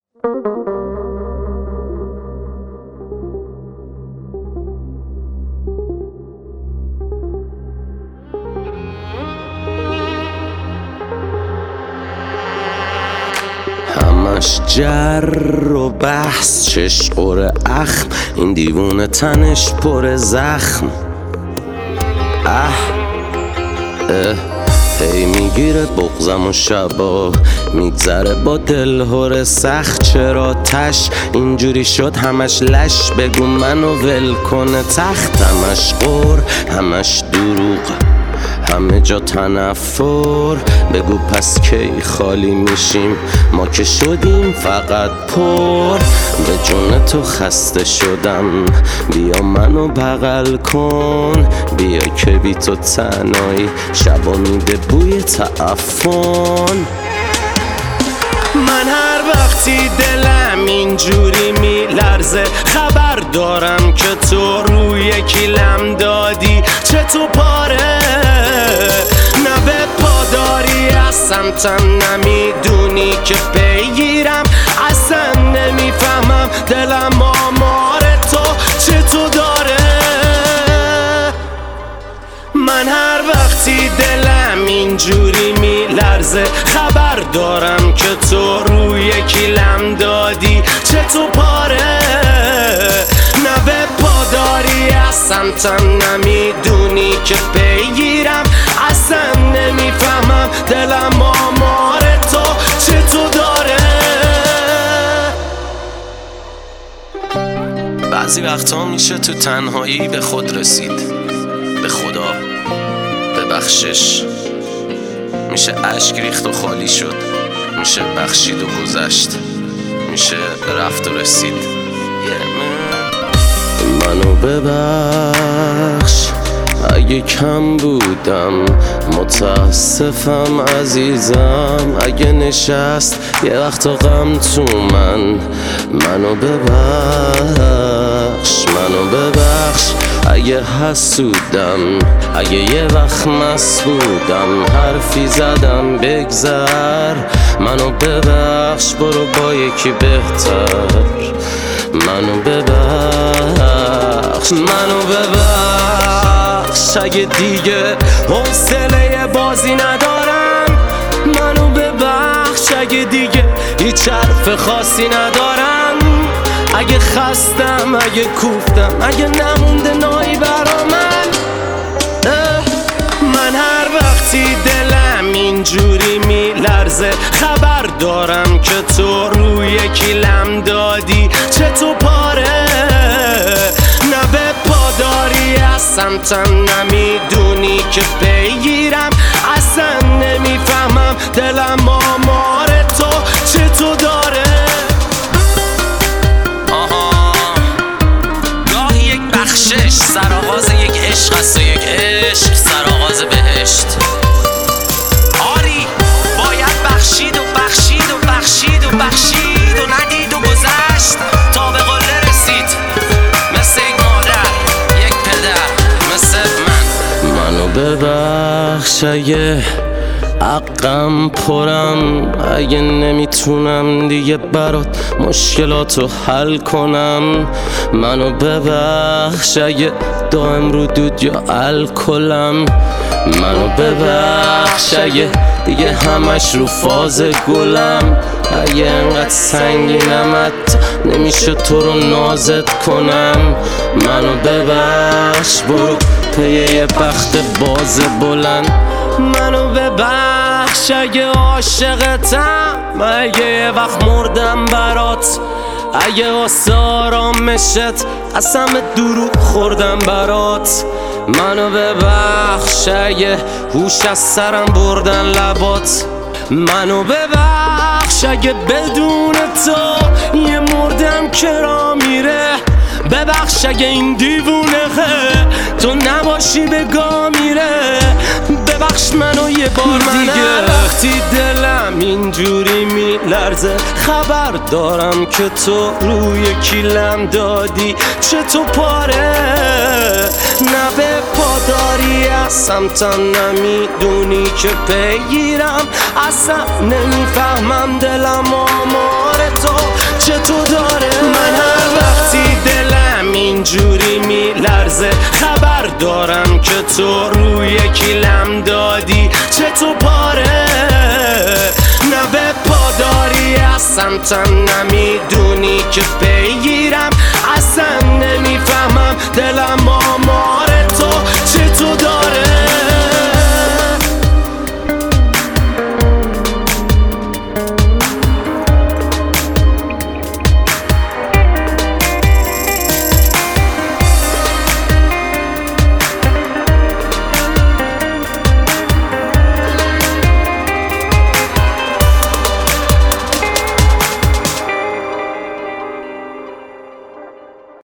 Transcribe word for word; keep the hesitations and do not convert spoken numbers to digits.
همش جر و بحث، چش قره اخم، این دیوونه تنش پر زخم. اه اه هی میگیره بغزم و شبا میگذره با دلهور سخت. چرا تش اینجوری شد همش لش، بگو منو ول کنه تخت. همش قور همش دروغ، همه جا تنفر. بگو پس کی خالی میشیم، ما که شدیم فقط پر. به جون تو خسته شدم، بیا منو بغل کن. بیا که بی تو تنهایی شبا میده بوی تعفن. من هر وقتی دلم اینجوری میلرزه، خبر دارم که تو روی کیلم دادی. چه تو پاره نه به پاداری از سمتم، نمیدونی که پیگیرم. اصلا نمیفهمم دلم آمار تو چه تو داره. من هر وقتی دلم اینجوری میلرزه، خبر دارم که تو روی کیلم دادی. چه تو پاره نه به پاداری از سمتم، نمیدونی که پیگیرم. اصلا نمیفهمم دلم آمار تو چه تو داره. بعضی وقتا میشه تو تنهایی به خود رسید، به خدا ببخشش. میشه اشک ریخت و خالی شد، میشه بخشید و گذشت، میشه رفت و رسید. منو ببخش اگه کم بودم، متاسفم عزیزم اگه نشست یه وقت غم تو من. منو ببخش منو ببخش اگه حسودم، اگه یه وقت مست بودم حرفی زدم بگذر. منو ببخش برو با یکی بهتر. منو ببخش منو ببخش اگه دیگه حوصله بازی ندارم. منو ببخش اگه دیگه هیچ حرف خاصی ندارم. اگه خستم اگه کوفتم، اگه نمونده نایی برا من. من هر وقتی دلم اینجوری میلرزه، خبر دارم که تو روی کیلم دادی. چه تو پاره نه به پاداری از سمتم، نمیدونی که پیگیرم. اصلا نمیفهمم دلم آمار تو چه تو داره. بخشش سرآغاز یک عشق است و یک عشق سرآغاز بهشت. آری باید بخشید و بخشید و بخشید و بخشید و ندید و گذشت تا به قله رسید. مثل یک مادر یک پدر مثل من. منو ببخش اگه حقم پرم، اگه نمیتونم دیگه برات مشکلاتو حل کنم. منو ببخش اگه دائم رو دود یا الکلم. منو ببخش اگه دیگه همش رو فاز گلم. اگه انقدر سنگینم حتی نمیشه تو رو نازت کنم. منو ببخش برو پی یه بخت باز بلند. منو ببخش اگه عاشقتم، اگه یه وقت مردم برات. اگه واسه آرامشت از همه دروغ خوردم برات. منو ببخش اگه هوش از سرم بردن لبات. منو ببخش اگه بدون تو یه مردم کرا میره. ببخش اگه این دیوونه تو نباشی بگا میره. ببخش منو یه بار دیگه. وقتی دلم اینجوری میلرزه، خبر دارم که تو روی کیلم دادی. چه تو پاره نه به پاداری از سمتم، نمیدونی که پیگیرم. اصلا نمیفهمم دلم آمار تو تو روی کیلم دادی چه تو پاره، نه به پاداری از سمتم نمیدونی که بگیرم، اصلا نمیفهمم دلم آما